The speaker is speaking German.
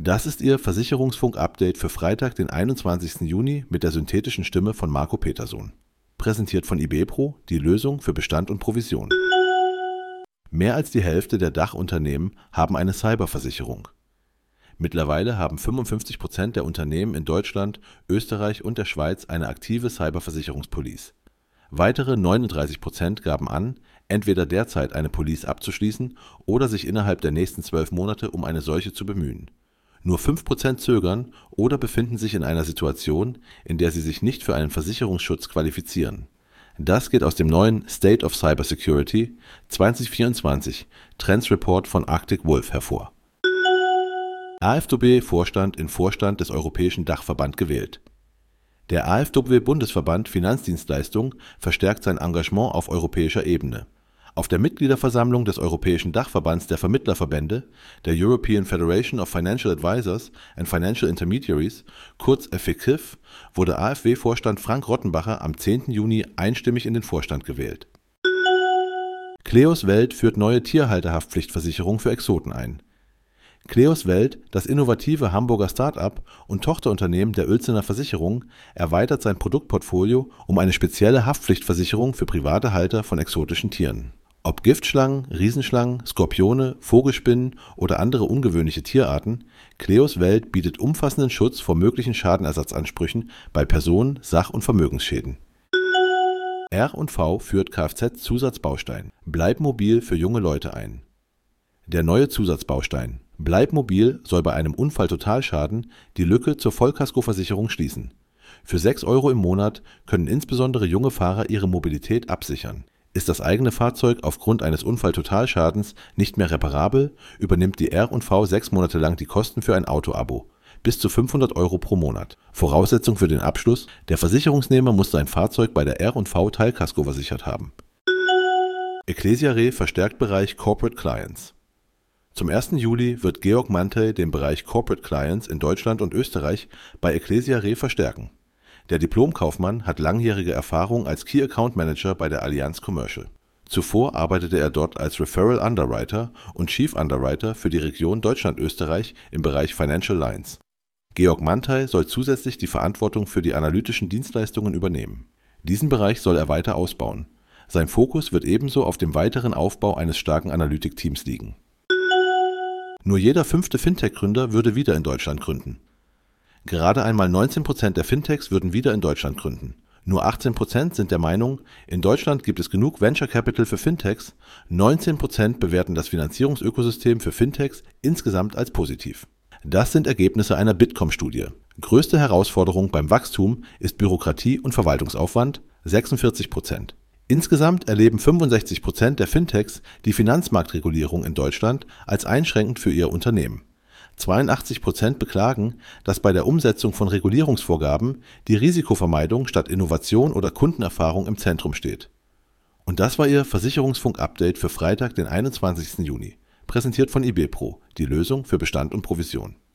Das ist Ihr Versicherungsfunk-Update für Freitag, den 21. Juni mit der synthetischen Stimme von Marco Petersohn. Präsentiert von IBPRO, die Lösung für Bestand und Provision. Mehr als die Hälfte der Dachunternehmen haben eine Cyberversicherung. Mittlerweile haben 55% der Unternehmen in Deutschland, Österreich und der Schweiz eine aktive Cyberversicherungspolice. Weitere 39% gaben an, entweder derzeit eine Police abzuschließen oder sich innerhalb der nächsten 12 Monate um eine solche zu bemühen. Nur 5% zögern oder befinden sich in einer Situation, in der sie sich nicht für einen Versicherungsschutz qualifizieren. Das geht aus dem neuen State of Cybersecurity 2024 Trends Report von Arctic Wolf hervor. AfW-Vorstand in Vorstand des Europäischen Dachverband gewählt. Der AfW-Bundesverband Finanzdienstleistung verstärkt sein Engagement auf europäischer Ebene. Auf der Mitgliederversammlung des Europäischen Dachverbands der Vermittlerverbände, der European Federation of Financial Advisors and Financial Intermediaries, kurz FECIF, wurde AfW-Vorstand Frank Rottenbacher am 10. Juni einstimmig in den Vorstand gewählt. Cleos Welt führt neue Tierhalterhaftpflichtversicherung für Exoten ein. Cleos Welt, das innovative Hamburger Start-up und Tochterunternehmen der Uelzener Versicherung, erweitert sein Produktportfolio um eine spezielle Haftpflichtversicherung für private Halter von exotischen Tieren. Ob Giftschlangen, Riesenschlangen, Skorpione, Vogelspinnen oder andere ungewöhnliche Tierarten, Cleos Welt bietet umfassenden Schutz vor möglichen Schadenersatzansprüchen bei Personen-, Sach- und Vermögensschäden. R&V führt Kfz-Zusatzbaustein Bleib mobil für junge Leute ein. Der neue Zusatzbaustein Bleib mobil soll bei einem Unfalltotalschaden die Lücke zur Vollkaskoversicherung schließen. Für 6 € im Monat können insbesondere junge Fahrer ihre Mobilität absichern. Ist das eigene Fahrzeug aufgrund eines Unfalltotalschadens nicht mehr reparabel, übernimmt die R&V 6 Monate lang die Kosten für ein Autoabo. Bis zu 500 € pro Monat. Voraussetzung für den Abschluss: Der Versicherungsnehmer muss sein Fahrzeug bei der R&V Teilkasko versichert haben. Ecclesia Re verstärkt Bereich Corporate Clients. Zum 1. Juli wird Georg Mantei den Bereich Corporate Clients in Deutschland und Österreich bei Ecclesia Re verstärken. Der Diplomkaufmann hat langjährige Erfahrung als Key Account Manager bei der Allianz Commercial. Zuvor arbeitete er dort als Referral Underwriter und Chief Underwriter für die Region Deutschland-Österreich im Bereich Financial Lines. Georg Mantei soll zusätzlich die Verantwortung für die analytischen Dienstleistungen übernehmen. Diesen Bereich soll er weiter ausbauen. Sein Fokus wird ebenso auf dem weiteren Aufbau eines starken Analytikteams liegen. Nur jeder 5. Fintech-Gründer würde wieder in Deutschland gründen. Gerade einmal 19% der Fintechs würden wieder in Deutschland gründen. Nur 18% sind der Meinung, in Deutschland gibt es genug Venture Capital für Fintechs, 19% bewerten das Finanzierungsökosystem für Fintechs insgesamt als positiv. Das sind Ergebnisse einer Bitkom-Studie. Größte Herausforderung beim Wachstum ist Bürokratie und Verwaltungsaufwand, 46%. Insgesamt erleben 65% der Fintechs die Finanzmarktregulierung in Deutschland als einschränkend für ihr Unternehmen. 82% beklagen, dass bei der Umsetzung von Regulierungsvorgaben die Risikovermeidung statt Innovation oder Kundenerfahrung im Zentrum steht. Und das war Ihr Versicherungsfunk-Update für Freitag, den 21. Juni. Präsentiert von IBPRO, die Lösung für Bestand und Provision.